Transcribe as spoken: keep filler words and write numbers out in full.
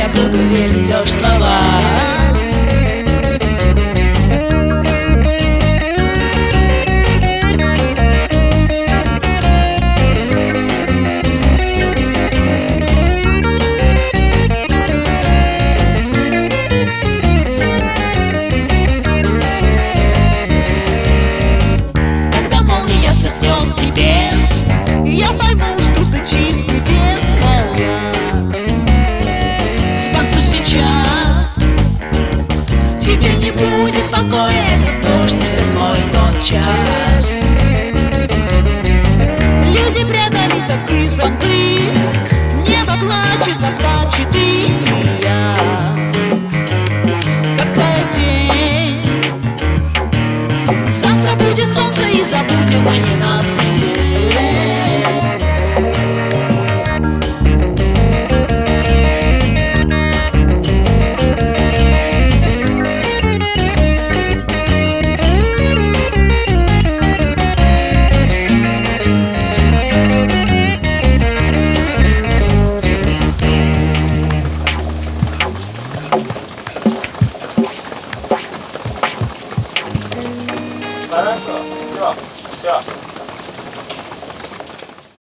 я буду верить все ж слова. Сверкнет с небес, я пойму, что ты чистый бесная. Спасу сейчас, тебе не будет покоя, этот дождь и свой тот час. Люди прятались, открыв зонты, небо плачет, а плачет и я, как твоя тень. Завтра будет солнце, и забудем мы ненастный